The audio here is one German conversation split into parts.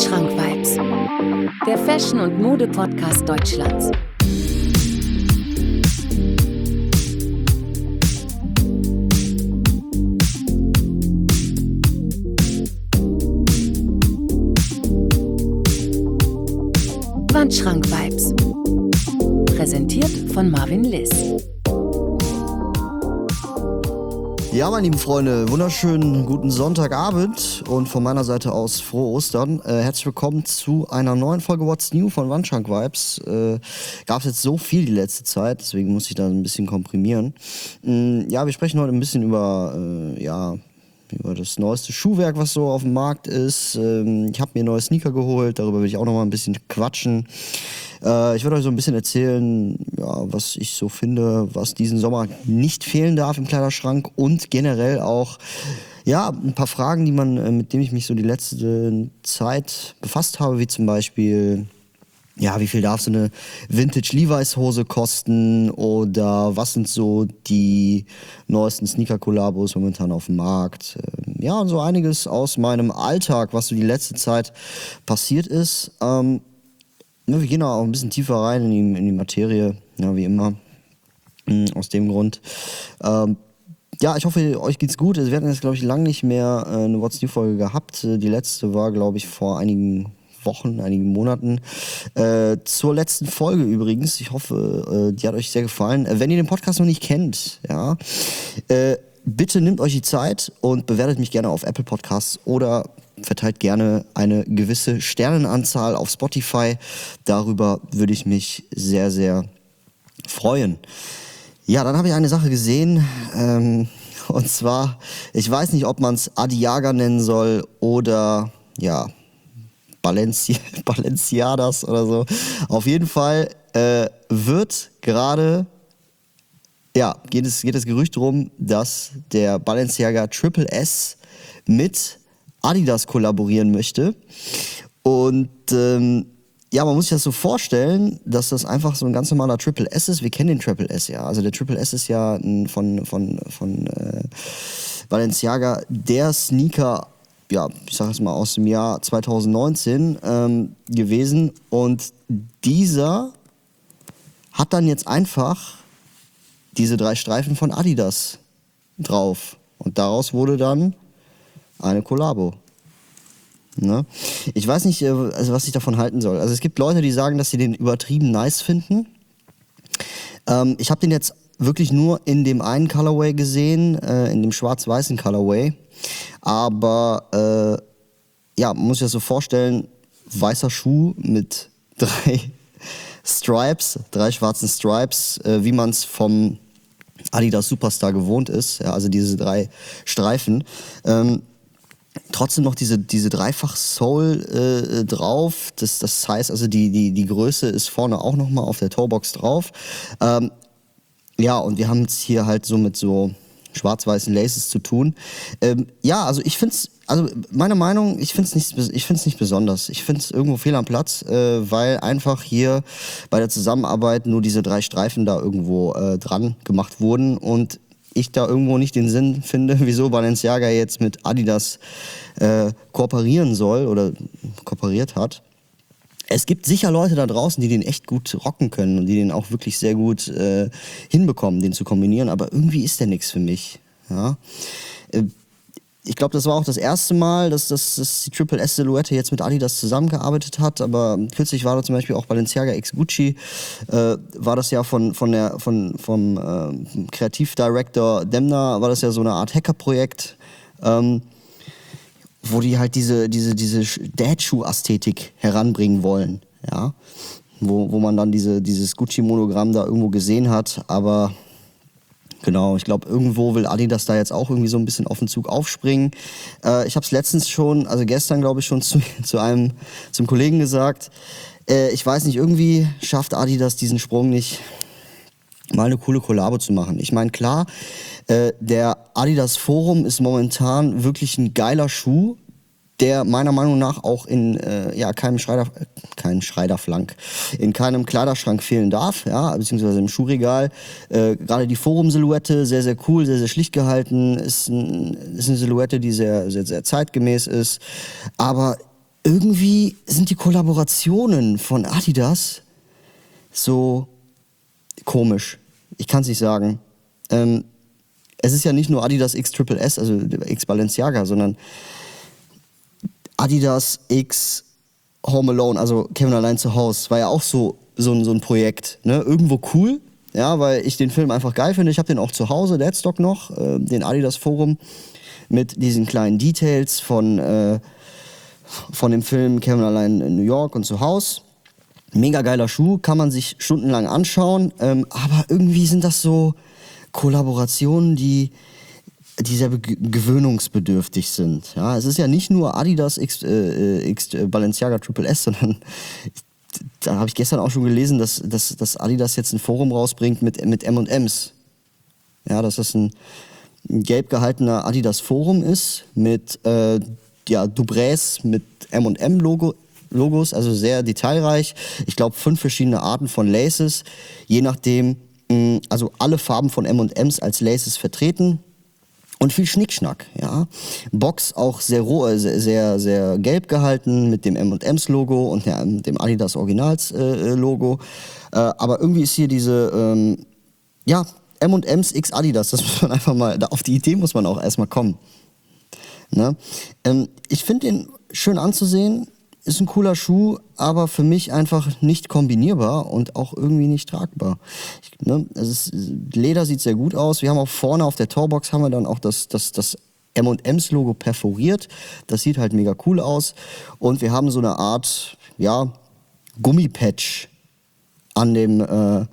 Wandschrank-Vibes, der Fashion- und Mode-Podcast Deutschlands. Wandschrank-Vibes, präsentiert von Marvin Liss. Ja, meine lieben Freunde, wunderschönen guten Sonntagabend und von meiner Seite aus frohe Ostern. Herzlich willkommen zu einer neuen Folge What's New von Wandschrank-Vibes. Gab es jetzt so viel die letzte Zeit, deswegen muss ich da ein bisschen komprimieren. Ja, wir sprechen heute ein bisschen über das neueste Schuhwerk, was so auf dem Markt ist. Ich habe mir neue Sneaker geholt, darüber will ich auch noch mal ein bisschen quatschen. Ich werde euch so ein bisschen erzählen, was ich so finde, was diesen Sommer nicht fehlen darf im Kleiderschrank und generell auch ein paar Fragen, mit denen ich mich so die letzte Zeit befasst habe, wie zum Beispiel, wie viel darf so eine Vintage Levi's Hose kosten oder was sind so die neuesten Sneaker-Kollabos momentan auf dem Markt. Und so einiges aus meinem Alltag, was so die letzte Zeit passiert ist. Wir gehen auch ein bisschen tiefer rein in die Materie, wie immer, aus dem Grund. Ich hoffe, euch geht's gut. Wir hatten jetzt, glaube ich, lange nicht mehr eine What's New-Folge gehabt. Die letzte war, glaube ich, vor einigen Wochen, einigen Monaten. Zur letzten Folge übrigens. Ich hoffe, die hat euch sehr gefallen. Wenn ihr den Podcast noch nicht kennt, bitte nehmt euch die Zeit und bewertet mich gerne auf Apple Podcasts oder verteilt gerne eine gewisse Sternenanzahl auf Spotify. Darüber würde ich mich sehr, sehr freuen. Ja, dann habe ich eine Sache gesehen. Und zwar, ich weiß nicht, ob man es Adiaga nennen soll oder Balenciagas oder so. Auf jeden Fall wird gerade geht das Gerücht rum, dass der Balenciaga Triple S mit Adidas kollaborieren möchte. Und man muss sich das so vorstellen, dass das einfach so ein ganz normaler Triple S ist. Wir kennen den Triple S ja. Also der Triple S ist ja von Balenciaga der Sneaker, ich sage es mal, aus dem Jahr 2019 gewesen. Und dieser hat dann jetzt einfach diese 3 Streifen von Adidas drauf. Und daraus wurde dann eine Kollabo. Ne? Ich weiß nicht, was ich davon halten soll. Also es gibt Leute, die sagen, dass sie den übertrieben nice finden. Ich habe den jetzt wirklich nur in dem einen Colorway gesehen, in dem schwarz-weißen Colorway. Aber man muss sich das so vorstellen, weißer Schuh mit 3 Stripes, 3 schwarzen Stripes, wie man es vom Adidas Superstar gewohnt ist, also diese 3 Streifen. Trotzdem noch diese Dreifach-Sole drauf. Das heißt also, die Größe ist vorne auch nochmal auf der Toebox drauf. Und wir haben es hier halt so mit so schwarz-weißen Laces zu tun. Ich finde es, meine Meinung, ich finde es nicht besonders. Ich finde es irgendwo fehl am Platz, weil einfach hier bei der Zusammenarbeit nur diese 3 Streifen da irgendwo dran gemacht wurden und ich da irgendwo nicht den Sinn finde, wieso Balenciaga jetzt mit Adidas kooperieren soll oder kooperiert hat. Es gibt sicher Leute da draußen, die den echt gut rocken können und die den auch wirklich sehr gut hinbekommen, den zu kombinieren, aber irgendwie ist der nichts für mich. Ja? Ich glaube, das war auch das erste Mal, dass die Triple S-Silhouette jetzt mit Adidas zusammengearbeitet hat, aber kürzlich war da zum Beispiel auch Balenciaga x Gucci, war das ja vom Kreativdirektor Demna, war das ja so eine Art Hacker-Projekt, wo die halt diese Dad-Schuh-Ästhetik heranbringen wollen, ja, wo man dann dieses Gucci-Monogramm da irgendwo gesehen hat, aber genau, ich glaube, irgendwo will Adidas da jetzt auch irgendwie so ein bisschen auf den Zug aufspringen. Ich habe es letztens schon, also gestern glaube ich schon zum Kollegen gesagt, ich weiß nicht, irgendwie schafft Adidas diesen Sprung nicht, mal eine coole Kollabo zu machen. Ich meine, klar, der Adidas Forum ist momentan wirklich ein geiler Schuh, der meiner Meinung nach auch in keinem Kleiderschrank fehlen darf, beziehungsweise im Schuhregal. Gerade die Forum-Silhouette, sehr, sehr cool, sehr, sehr schlicht gehalten, ist eine Silhouette, die sehr, sehr, sehr zeitgemäß ist. Aber irgendwie sind die Kollaborationen von Adidas so komisch. Ich kann es nicht sagen. Es ist ja nicht nur Adidas X Triple S, also X Balenciaga, sondern Adidas X Home Alone, also Kevin allein zu Hause, war ja auch so ein Projekt. Ne? Irgendwo cool, ja, weil ich den Film einfach geil finde. Ich habe den auch zu Hause, Deadstock noch, den Adidas Forum mit diesen kleinen Details von dem Film Kevin allein in New York und zu Hause. Mega geiler Schuh, kann man sich stundenlang anschauen, aber irgendwie sind das so Kollaborationen, die sehr gewöhnungsbedürftig sind. Ja, es ist ja nicht nur Adidas X Balenciaga Triple S, sondern da habe ich gestern auch schon gelesen, dass Adidas jetzt ein Forum rausbringt mit M&Ms. Ja, dass das ein gelb gehaltener Adidas Forum ist mit Dubrés mit M&M-Logos, also sehr detailreich. Ich glaube 5 verschiedene Arten von Laces, je nachdem, also alle Farben von M&Ms als Laces vertreten. Und viel Schnickschnack, ja. Box auch sehr sehr gelb gehalten mit dem M&M's-Logo und dem Adidas Originals-Logo. Aber irgendwie ist hier diese, M&M's X Adidas, das muss man einfach mal, auf die Idee muss man auch erstmal kommen. Ne? Ich finde den schön anzusehen, ist ein cooler Schuh, aber für mich einfach nicht kombinierbar und auch irgendwie nicht tragbar. Leder sieht sehr gut aus. Wir haben auch vorne auf der Torbox haben wir dann auch das M&M's Logo perforiert. Das sieht halt mega cool aus. Und wir haben so eine Art, Gummipatch an dem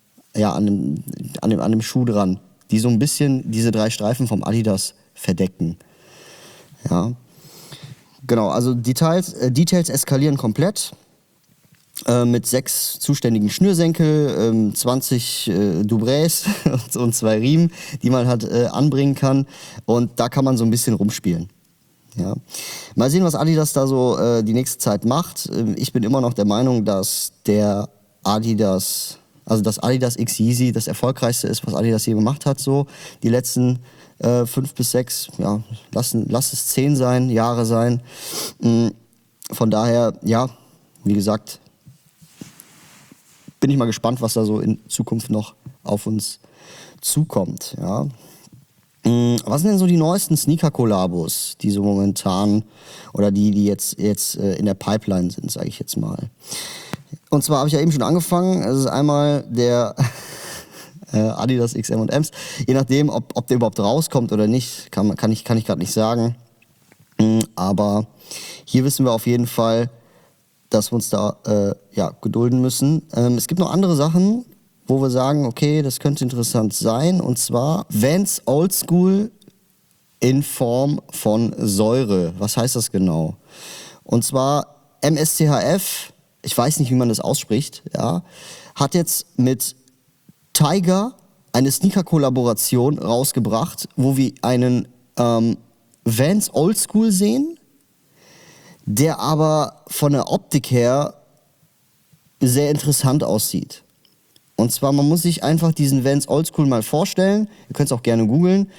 Schuh dran, die so ein bisschen diese 3 Streifen vom Adidas verdecken. Ja. Genau, also Details eskalieren komplett. Mit 6 zuständigen Schnürsenkel, 20 Dubrés und 2 Riemen, die man halt anbringen kann. Und da kann man so ein bisschen rumspielen. Ja. Mal sehen, was Adidas da so die nächste Zeit macht. Ich bin immer noch der Meinung, dass das Adidas X Yeezy das erfolgreichste ist, was Adidas je gemacht hat. So die letzten 5 bis 6, lass es 10 sein, Jahre sein. Von daher, wie gesagt, bin ich mal gespannt, was da so in Zukunft noch auf uns zukommt. Ja. Was sind denn so die neuesten Sneaker-Kollabos, die so momentan oder die jetzt in der Pipeline sind, sage ich jetzt mal. Und zwar habe ich ja eben schon angefangen. Es ist einmal der Adidas X M&M's. Je nachdem, ob der überhaupt rauskommt oder nicht, kann ich gerade nicht sagen. Aber hier wissen wir auf jeden Fall, dass wir uns da gedulden müssen. Es gibt noch andere Sachen, wo wir sagen, okay, das könnte interessant sein. Und zwar Vans Old School in Form von Säure. Was heißt das genau? Und zwar MSCHF, ich weiß nicht, wie man das ausspricht, hat jetzt mit Tiger eine Sneaker-Kollaboration rausgebracht, wo wir einen Vans Old School sehen, der aber von der Optik her sehr interessant aussieht. Und zwar, man muss sich einfach diesen Vans Old School mal vorstellen, ihr könnt es auch gerne googeln,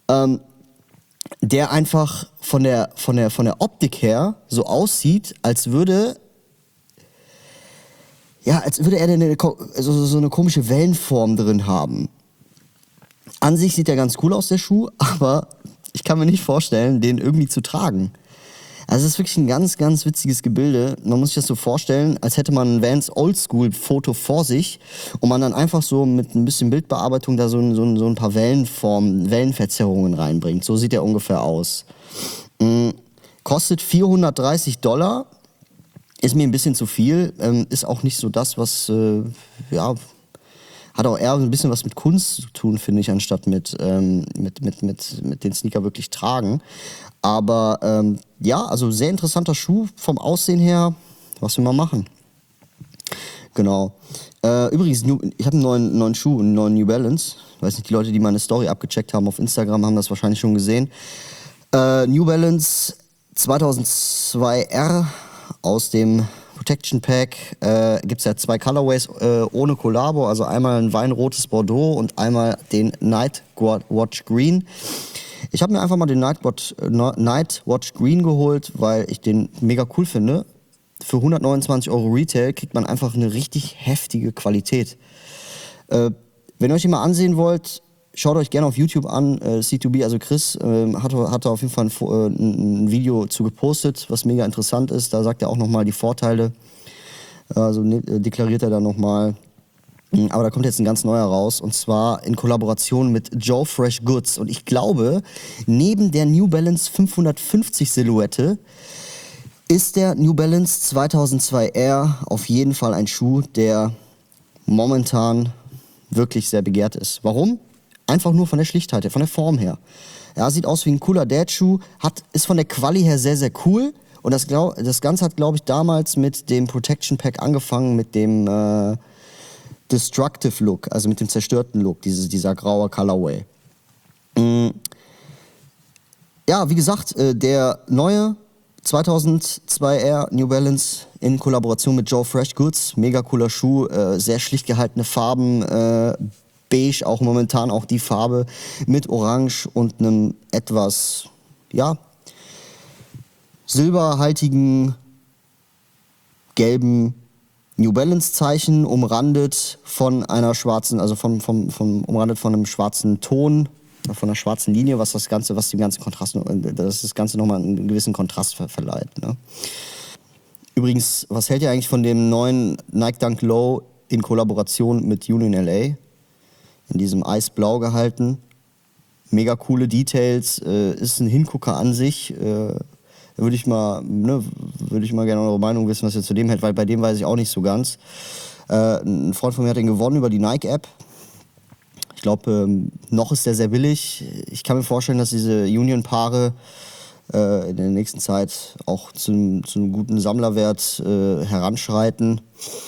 der einfach von der Optik her so aussieht, als würde er so eine komische Wellenform drin haben. An sich sieht er ganz cool aus, der Schuh, aber ich kann mir nicht vorstellen, den irgendwie zu tragen. Also es ist wirklich ein ganz, ganz witziges Gebilde. Man muss sich das so vorstellen, als hätte man ein Vans Oldschool-Foto vor sich und man dann einfach so mit ein bisschen Bildbearbeitung da so ein paar Wellenverzerrungen reinbringt. So sieht er ungefähr aus. Kostet $430. Ist mir ein bisschen zu viel. Ist auch nicht so das, was, hat auch eher ein bisschen was mit Kunst zu tun, finde ich, anstatt mit den Sneaker wirklich tragen. Aber also sehr interessanter Schuh vom Aussehen her, was wir mal machen. Genau. Übrigens, ich habe einen neuen Schuh, einen neuen New Balance. Ich weiß nicht, die Leute, die meine Story abgecheckt haben auf Instagram, haben das wahrscheinlich schon gesehen. New Balance 2002R aus dem Protection Pack. Gibt es ja 2 Colorways ohne Kollabo, also einmal ein weinrotes Bordeaux und einmal den Night Watch Green. Ich habe mir einfach mal den Nightwatch Green geholt, weil ich den mega cool finde. Für 129 € Retail kriegt man einfach eine richtig heftige Qualität. Wenn ihr euch den mal ansehen wollt, schaut euch gerne auf YouTube an. C2B, also Chris, hat da auf jeden Fall ein Video zu gepostet, was mega interessant ist. Da sagt er auch nochmal die Vorteile. Also deklariert er da nochmal. Aber da kommt jetzt ein ganz neuer raus, und zwar in Kollaboration mit Joe Fresh Goods. Und ich glaube, neben der New Balance 550 Silhouette ist der New Balance 2002 Air auf jeden Fall ein Schuh, der momentan wirklich sehr begehrt ist. Warum? Einfach nur von der Schlichtheit her, von der Form her. Ja, sieht aus wie ein cooler Dad-Schuh, ist von der Quali her sehr, sehr cool. Und das Ganze hat, glaube ich, damals mit dem Protection Pack angefangen, mit dem Destructive Look, also mit dem zerstörten Look, dieser graue Colorway. Ja, wie gesagt, der neue 2002 Air New Balance in Kollaboration mit Joe Fresh Goods, mega cooler Schuh, sehr schlicht gehaltene Farben, beige auch momentan auch die Farbe mit Orange und einem etwas, ja, silberhaltigen, gelben New Balance Zeichen, umrandet von einer schwarzen, also umrandet von einem schwarzen Ton, von einer schwarzen Linie, was dem ganzen Kontrast, das Ganze nochmal einen gewissen Kontrast verleiht. Ne? Übrigens, was hält ihr eigentlich von dem neuen Nike Dunk Low in Kollaboration mit Union LA? In diesem Eisblau gehalten. Mega coole Details, ist ein Hingucker an sich. Würde ich mal gerne eure Meinung wissen, was ihr zu dem hält, weil bei dem weiß ich auch nicht so ganz. Ein Freund von mir hat den gewonnen über die Nike-App. Ich glaube, noch ist der sehr billig. Ich kann mir vorstellen, dass diese Union-Paare in der nächsten Zeit auch zu einem guten Sammlerwert heranschreiten.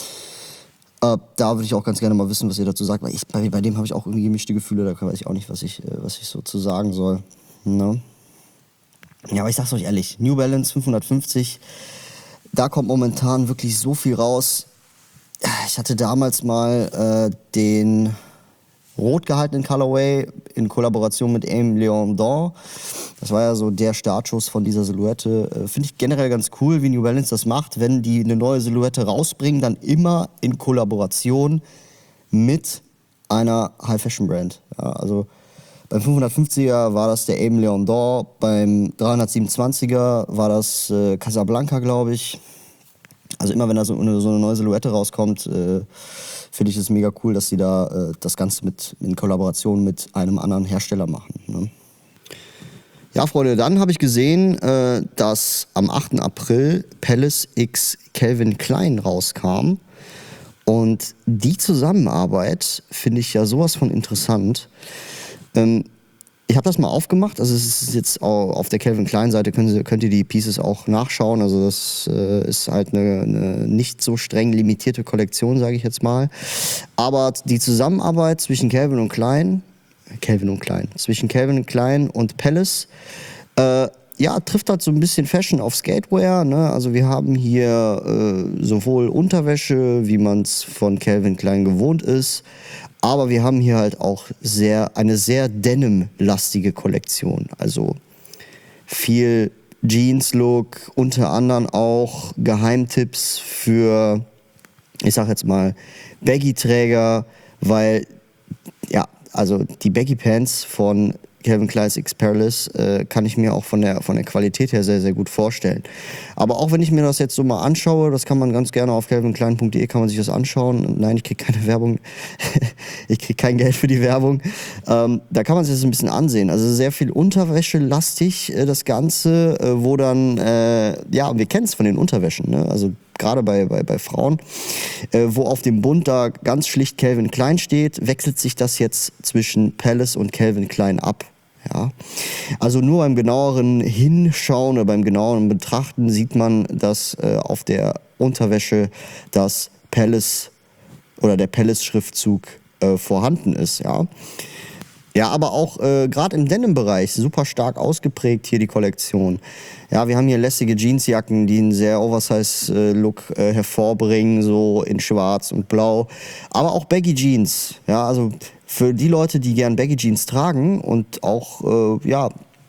Da würde ich auch ganz gerne mal wissen, was ihr dazu sagt, weil bei dem habe ich auch irgendwie gemischte Gefühle, da weiß ich auch nicht, was ich so zu sagen soll. Ne? Ja, aber ich sag's euch ehrlich, New Balance 550, da kommt momentan wirklich so viel raus. Ich hatte damals mal den rot gehaltenen Colorway in Kollaboration mit Aime Leon Dor. Das war ja so der Startschuss von dieser Silhouette. Finde ich generell ganz cool, wie New Balance das macht, wenn die eine neue Silhouette rausbringen, dann immer in Kollaboration mit einer High-Fashion-Brand. Ja, also beim 550er war das der Aime Leon Dor, beim 327er war das Casablanca, glaube ich. Also immer wenn da so eine neue Silhouette rauskommt, finde ich es mega cool, dass sie da das Ganze in Kollaboration mit einem anderen Hersteller machen. Ne? Ja, Freunde, dann habe ich gesehen, dass am 8. April Palace X Calvin Klein rauskam. Und die Zusammenarbeit finde ich ja sowas von interessant. Ich habe das mal aufgemacht, also es ist jetzt auch auf der Calvin Klein Seite, könnt ihr die Pieces auch nachschauen, also das ist halt eine nicht so streng limitierte Kollektion, sage ich jetzt mal, aber die Zusammenarbeit zwischen Calvin Klein und Palace, ja, trifft halt so ein bisschen Fashion auf Skatewear, ne? Also wir haben hier sowohl Unterwäsche, wie man es von Calvin Klein gewohnt ist, aber wir haben hier halt auch eine sehr Denim-lastige Kollektion. Also viel Jeans-Look, unter anderem auch Geheimtipps für, ich sag jetzt mal, Baggy-Träger, weil, ja, also die Baggy-Pants von Calvin Klein X Palace kann ich mir auch von der Qualität her sehr, sehr gut vorstellen. Aber auch wenn ich mir das jetzt so mal anschaue, das kann man ganz gerne auf calvinklein.de kann man sich das anschauen. Nein, ich kriege keine Werbung. Ich kriege kein Geld für die Werbung. Da kann man sich das ein bisschen ansehen. Also sehr viel Unterwäsche-lastig das Ganze, wo dann, ja, wir kennen es von den Unterwäschen, ne? Also gerade bei Frauen, wo auf dem Bund da ganz schlicht Calvin Klein steht, wechselt sich das jetzt zwischen Palace und Calvin Klein ab. Ja. Also nur beim genaueren Hinschauen oder beim genaueren Betrachten sieht man, dass auf der Unterwäsche das Palace oder der Palace-Schriftzug vorhanden ist. Ja. Ja, aber auch gerade im Denim-Bereich super stark ausgeprägt hier die Kollektion. Ja, wir haben hier lässige Jeansjacken, die einen sehr Oversize-Look hervorbringen, so in schwarz und blau. Aber auch Baggy Jeans. Ja, also für die Leute, die gern Baggy Jeans tragen und auch, ja,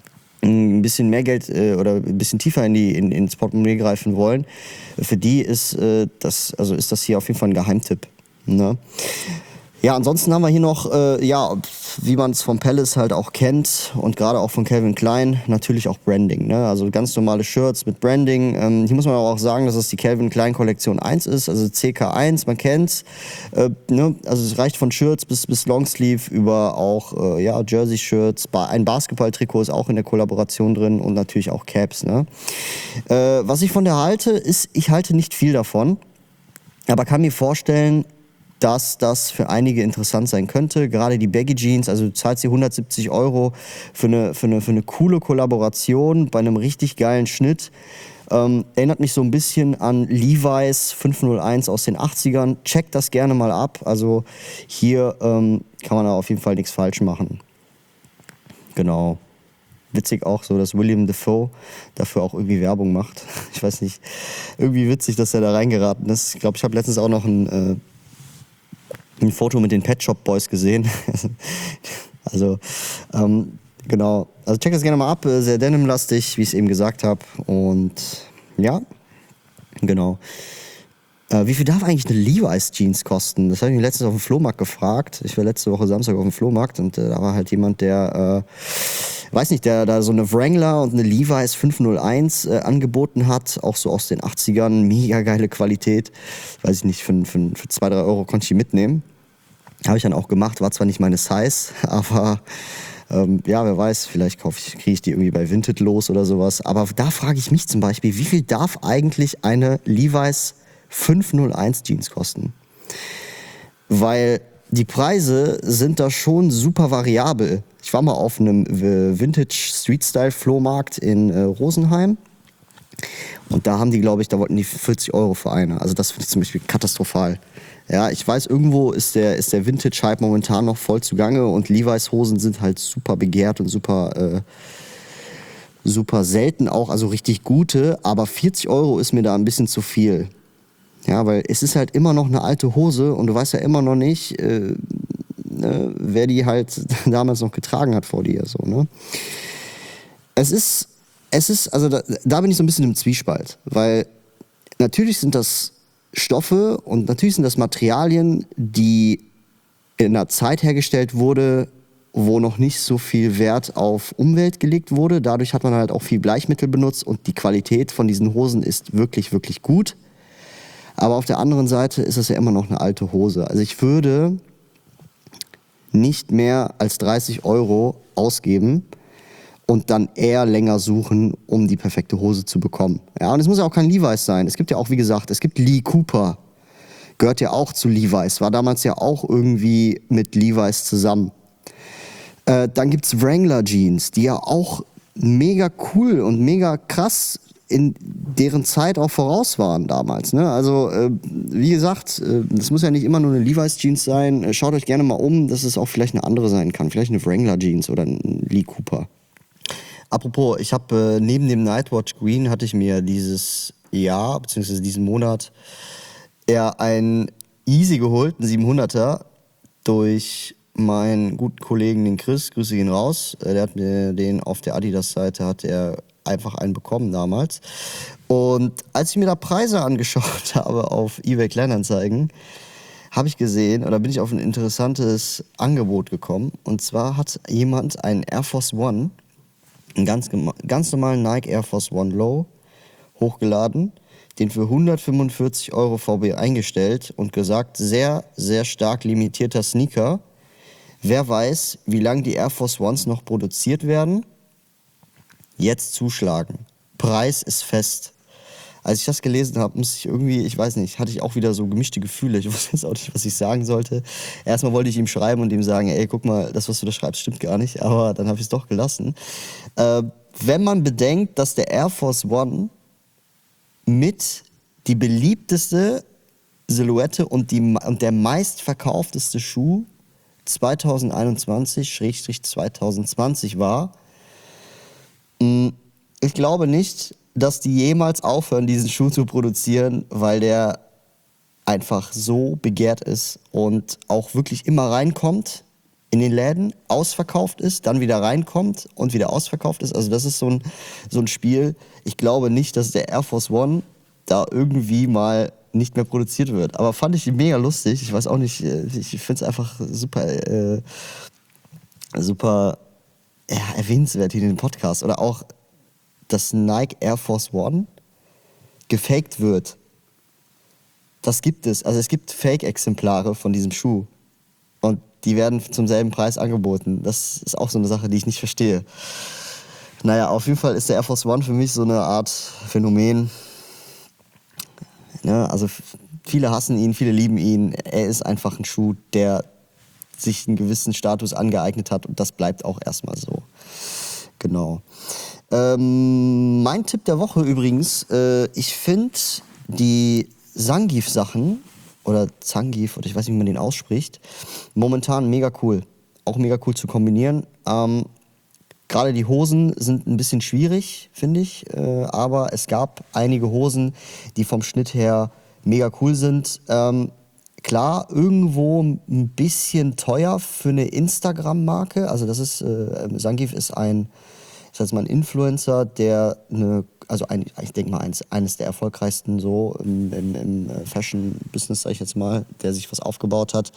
ein bisschen mehr Geld oder ein bisschen tiefer ins Portemonnaie greifen wollen, für die ist ist das hier auf jeden Fall ein Geheimtipp. Ne? Ja, ansonsten haben wir hier noch, wie man es vom Palace halt auch kennt und gerade auch von Calvin Klein, natürlich auch Branding. Ne? Also ganz normale Shirts mit Branding. Hier muss man aber auch sagen, dass es die Calvin Klein Kollektion 1 ist, also CK1, man kennt's. Ne? Also es reicht von Shirts bis Longsleeve über auch Jersey-Shirts. Ein Basketball-Trikot ist auch in der Kollaboration drin und natürlich auch Caps. Ne? Was ich von der halte, ist, ich halte nicht viel davon, aber kann mir vorstellen, dass das für einige interessant sein könnte. Gerade die Baggy Jeans, also du zahlst hier 170 € für eine coole Kollaboration bei einem richtig geilen Schnitt. Erinnert mich so ein bisschen an Levi's 501 aus den 80ern. Checkt das gerne mal ab. Also hier kann man da auf jeden Fall nichts falsch machen. Genau. Witzig auch so, dass William Dafoe dafür auch irgendwie Werbung macht. Ich weiß nicht, irgendwie witzig, dass er da reingeraten ist. Ich glaube, ich habe letztens auch noch ein Foto mit den Pet Shop Boys gesehen. Genau. Also check das gerne mal ab. Sehr denimlastig, wie ich es eben gesagt habe. Und ja, genau. Wie viel darf eigentlich eine Levi's Jeans kosten? Das habe ich mir letztens auf dem Flohmarkt gefragt. Ich war letzte Woche Samstag auf dem Flohmarkt und da war halt jemand, der da so eine Wrangler und eine Levi's 501 angeboten hat. Auch so aus den 80ern. Mega geile Qualität. Weiß ich nicht, für 2-3 € konnte ich die mitnehmen. Habe ich dann auch gemacht. War zwar nicht meine Size, aber wer weiß, vielleicht kriege ich die irgendwie bei Vinted los oder sowas. Aber da frage ich mich zum Beispiel, wie viel darf eigentlich eine Levi's 501 Jeans kosten? Weil die Preise sind da schon super variabel. Ich war mal auf einem Vintage Street Style Flohmarkt in Rosenheim und da wollten die 40 € für eine. Also das finde ich zum Beispiel katastrophal. Ja, ich weiß, irgendwo ist der Vintage-Hype momentan noch voll zugange und Levi's Hosen sind halt super begehrt und super selten auch, also richtig gute, aber 40 € ist mir da ein bisschen zu viel. Ja, weil es ist halt immer noch eine alte Hose und du weißt ja immer noch nicht, wer die halt damals noch getragen hat vor dir. So, ne? Also da bin ich so ein bisschen im Zwiespalt, weil natürlich sind das Stoffe und natürlich sind das Materialien, die in einer Zeit hergestellt wurde, wo noch nicht so viel Wert auf Umwelt gelegt wurde. Dadurch hat man halt auch viel Bleichmittel benutzt und die Qualität von diesen Hosen ist wirklich, wirklich gut. Aber auf der anderen Seite ist es ja immer noch eine alte Hose. Also ich würde nicht mehr als 30 € ausgeben und dann eher länger suchen, um die perfekte Hose zu bekommen. Ja, und es muss ja auch kein Levi's sein. Es gibt ja auch, wie gesagt, Lee Cooper. Gehört ja auch zu Levi's. War damals ja auch irgendwie mit Levi's zusammen. Dann gibt's Wrangler Jeans, die ja auch mega cool und mega krass in deren Zeit auch voraus waren damals. Ne? Also, wie gesagt, das muss ja nicht immer nur eine Levi's Jeans sein. Schaut euch gerne mal um, dass es auch vielleicht eine andere sein kann. Vielleicht eine Wrangler Jeans oder ein Lee Cooper. Apropos, ich habe neben dem Nightwatch Green hatte ich mir dieses Jahr, beziehungsweise diesen Monat, eher einen Easy geholt, einen 700er, durch meinen guten Kollegen, den Chris, Grüße gehen raus. Der hat mir den auf der Adidas-Seite, hat er einfach einen bekommen damals. Und als ich mir da Preise angeschaut habe auf eBay Kleinanzeigen, habe ich gesehen, oder bin ich auf ein interessantes Angebot gekommen. Und zwar hat jemand einen Air Force One, einen ganz normalen Nike Air Force One Low, hochgeladen, den für 145 € VB eingestellt und gesagt, sehr, sehr stark limitierter Sneaker. Wer weiß, wie lange die Air Force Ones noch produziert werden? Jetzt zuschlagen. Preis ist fest. Als ich das gelesen habe, musste ich irgendwie, ich weiß nicht, hatte ich auch wieder so gemischte Gefühle. Ich wusste jetzt auch nicht, was ich sagen sollte. Erstmal wollte ich ihm schreiben und ihm sagen, ey, guck mal, das, was du da schreibst, stimmt gar nicht. Aber dann habe ich es doch gelassen. Wenn man bedenkt, dass der Air Force One mit die beliebteste Silhouette und der meistverkaufteste Schuh 2021/2020 war. Ich glaube nicht, dass die jemals aufhören, diesen Schuh zu produzieren, weil der einfach so begehrt ist und auch wirklich immer reinkommt. in den Läden, ausverkauft ist, dann wieder reinkommt und wieder ausverkauft ist. Also das ist so ein Spiel. Ich glaube nicht, dass der Air Force One da irgendwie mal nicht mehr produziert wird. Aber fand ich mega lustig. Ich weiß auch nicht, ich finde es einfach super erwähnenswert hier in dem Podcast. Oder auch, dass Nike Air Force One gefaked wird. Das gibt es. Also es gibt Fake-Exemplare von diesem Schuh. Und die werden zum selben Preis angeboten. Das ist auch so eine Sache, die ich nicht verstehe. Naja, auf jeden Fall ist der Air Force One für mich so eine Art Phänomen. Ja, also viele hassen ihn, viele lieben ihn. Er ist einfach ein Schuh, der sich einen gewissen Status angeeignet hat und das bleibt auch erstmal so. Genau. Mein Tipp der Woche übrigens, ich finde die Zangief-Sachen oder Zangief, oder ich weiß nicht, wie man den ausspricht, momentan mega cool. Auch mega cool zu kombinieren. Gerade die Hosen sind ein bisschen schwierig, finde ich. Aber es gab einige Hosen, die vom Schnitt her mega cool sind. Klar, irgendwo ein bisschen teuer für eine Instagram-Marke. Also das ist, Zangief ist ein Influencer, der ich denke mal eines der erfolgreichsten so im Fashion-Business, sag ich jetzt mal, der sich was aufgebaut hat.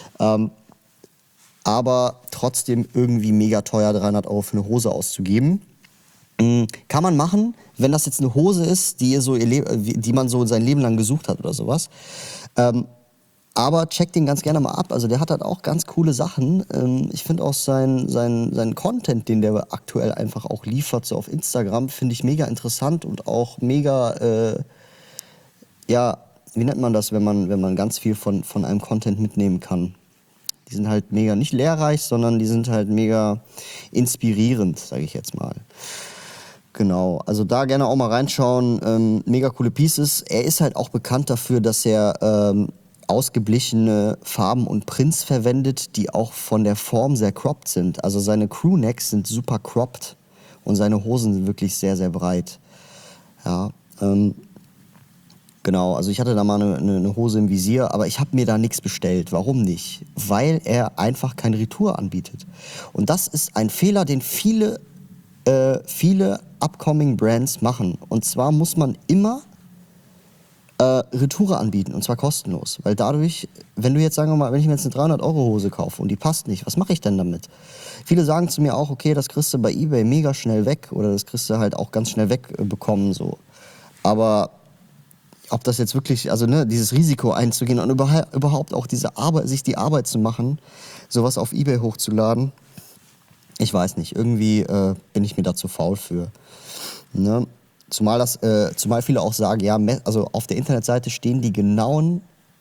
Aber trotzdem irgendwie mega teuer, 300 € für eine Hose auszugeben. Kann man machen, wenn das jetzt eine Hose ist, die man so sein Leben lang gesucht hat oder sowas. Aber checkt den ganz gerne mal ab. Also der hat halt auch ganz coole Sachen. Ich finde auch sein Content, den der aktuell einfach auch liefert, so auf Instagram, finde ich mega interessant und auch mega, wie nennt man das, wenn man ganz viel von einem Content mitnehmen kann. Die sind halt mega, nicht lehrreich, sondern die sind halt mega inspirierend, sage ich jetzt mal. Genau, also da gerne auch mal reinschauen. Mega coole Pieces. Er ist halt auch bekannt dafür, dass er ausgeblichene Farben und Prints verwendet, die auch von der Form sehr cropped sind. Also seine Crewnecks sind super cropped und seine Hosen sind wirklich sehr, sehr breit. Ja, genau, also ich hatte da mal eine Hose im Visier, aber ich habe mir da nichts bestellt. Warum nicht? Weil er einfach keine Retour anbietet. Und das ist ein Fehler, den viele upcoming Brands machen. Und zwar muss man immer Retoure anbieten, und zwar kostenlos. Weil dadurch, wenn du jetzt, sagen wir mal, wenn ich mir jetzt eine 300 € Hose kaufe und die passt nicht, was mache ich denn damit? Viele sagen zu mir auch, okay, das kriegst du bei eBay mega schnell weg oder das kriegst du halt auch ganz schnell wegbekommen, so. Aber ob das jetzt wirklich, also dieses Risiko einzugehen und überhaupt auch sich die Arbeit zu machen, sowas auf eBay hochzuladen, ich weiß nicht, irgendwie bin ich mir da zu faul für. Ne? Zumal viele auch sagen, ja, also auf der Internetseite stehen die genauen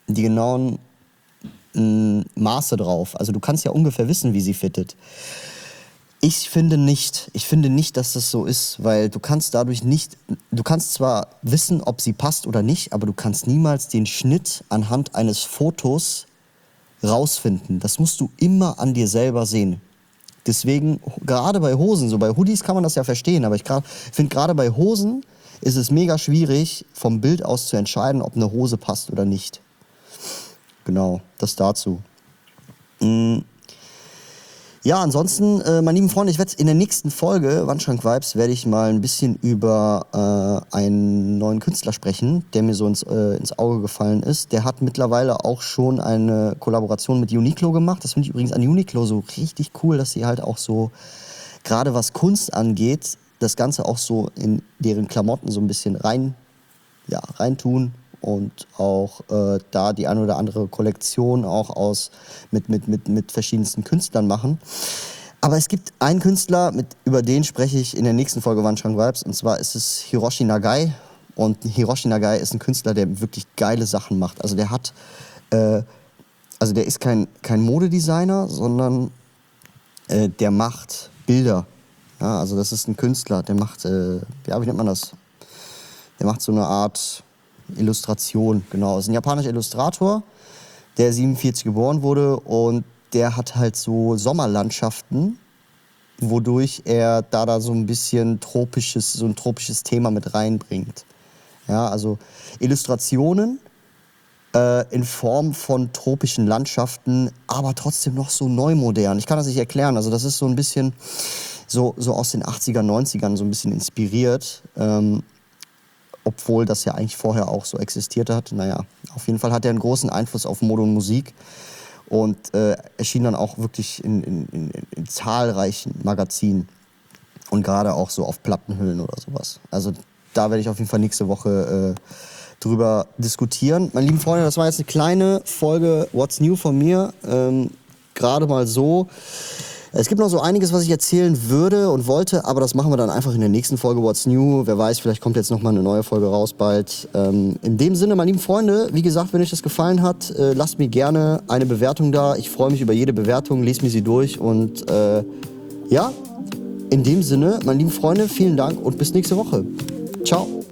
Maße drauf. Also du kannst ja ungefähr wissen, wie sie fittet. Ich finde nicht, dass das so ist, weil du kannst zwar wissen, ob sie passt oder nicht, aber du kannst niemals den Schnitt anhand eines Fotos rausfinden. Das musst du immer an dir selber sehen. Deswegen, gerade bei Hosen, so bei Hoodies kann man das ja verstehen, aber ich finde, gerade bei Hosen ist es mega schwierig, vom Bild aus zu entscheiden, ob eine Hose passt oder nicht. Genau, das dazu. Ja, ansonsten, meine lieben Freunde, ich werde in der nächsten Folge Wandschrank Vibes werde ich mal ein bisschen über einen neuen Künstler sprechen, der mir so ins Auge gefallen ist. Der hat mittlerweile auch schon eine Kollaboration mit Uniqlo gemacht. Das finde ich übrigens an Uniqlo so richtig cool, dass sie halt auch so, gerade was Kunst angeht, das Ganze auch so in deren Klamotten so ein bisschen reintun. Und auch da die eine oder andere Kollektion auch mit verschiedensten Künstlern machen. Aber es gibt einen Künstler, über den spreche ich in der nächsten Folge Wandschrank Vibes. Und zwar ist es Hiroshi Nagai. Und Hiroshi Nagai ist ein Künstler, der wirklich geile Sachen macht. Also der ist kein Modedesigner, sondern der macht Bilder. Ja, also das ist ein Künstler, der macht, wie nennt man das? Der macht so eine Art Illustration, genau. Das ist ein japanischer Illustrator, der 1947 geboren wurde und der hat halt so Sommerlandschaften, wodurch er da so ein bisschen so ein tropisches Thema mit reinbringt. Ja, also Illustrationen in Form von tropischen Landschaften, aber trotzdem noch so neumodern. Ich kann das nicht erklären. Also das ist so ein bisschen so aus den 80er, 90ern so ein bisschen inspiriert. Obwohl das ja eigentlich vorher auch so existiert hat. Naja, auf jeden Fall hat er einen großen Einfluss auf Mode und Musik. Und erschien dann auch wirklich in zahlreichen Magazinen. Und gerade auch so auf Plattenhüllen oder sowas. Also da werde ich auf jeden Fall nächste Woche drüber diskutieren. Meine lieben Freunde, das war jetzt eine kleine Folge What's New von mir. Gerade mal so. Es gibt noch so einiges, was ich erzählen würde und wollte, aber das machen wir dann einfach in der nächsten Folge What's New. Wer weiß, vielleicht kommt jetzt noch mal eine neue Folge raus bald. In dem Sinne, meine lieben Freunde, wie gesagt, wenn euch das gefallen hat, lasst mir gerne eine Bewertung da. Ich freue mich über jede Bewertung, lest mir sie durch und ja, in dem Sinne, meine lieben Freunde, vielen Dank und bis nächste Woche. Ciao.